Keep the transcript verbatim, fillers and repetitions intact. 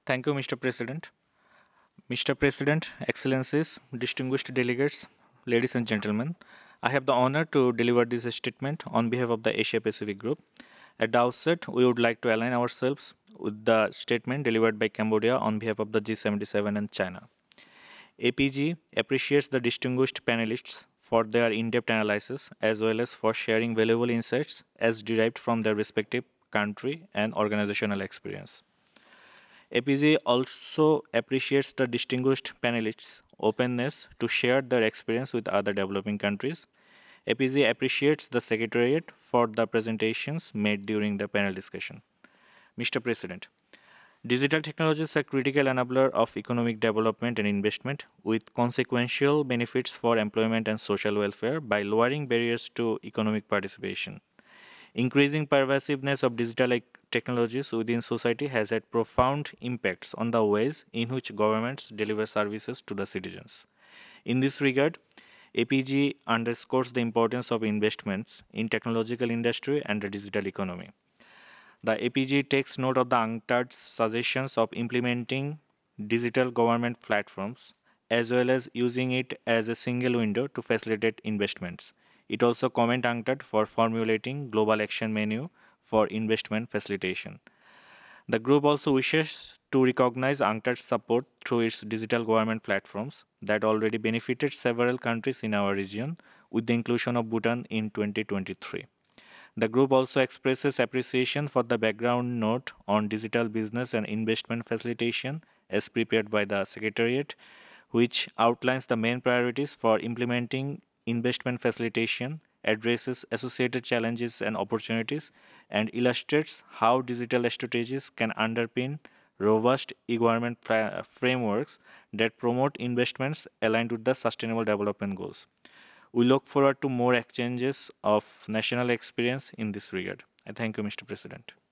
Thank you, Mister President. Mister President, Excellencies, distinguished delegates, ladies and gentlemen, I have the honor to deliver this statement on behalf of the Asia Pacific Group. At the outset, we would like to align ourselves with the statement delivered by Cambodia on behalf of the G seventy-seven and China. A P G appreciates the distinguished panelists for their in depth analysis as well as for sharing valuable insights as derived from their respective country and organizational experience. A P G also appreciates the distinguished panelists' openness to share their experience with other developing countries. A P G appreciates the Secretariat for the presentations made during the panel discussion. Mister President, digital technology is a critical enabler of economic development and investment, with consequential benefits for employment and social welfare by lowering barriers to economic participation. Increasing pervasiveness of digital like technologies within society has had profound impacts on the ways in which governments deliver services to the citizens. In this regard, A P G underscores the importance of investments in technological industry and the digital economy. The A P G takes note of the UNCTAD's suggestions of implementing digital government platforms as well as using it as a single window to facilitate investments. It also commend UNCTAD for formulating global action menu for investment facilitation. The group also wishes to recognize UNCTAD's support through its digital government platforms that already benefited several countries in our region with the inclusion of Bhutan in twenty twenty-three. The group also expresses appreciation for the background note on digital business and investment facilitation as prepared by the Secretariat, which outlines the main priorities for implementing investment facilitation, addresses associated challenges and opportunities, and illustrates how digital strategies can underpin robust e-government fra- frameworks that promote investments aligned with the Sustainable Development Goals. We look forward to more exchanges of national experience in this regard. I thank you, Mister President.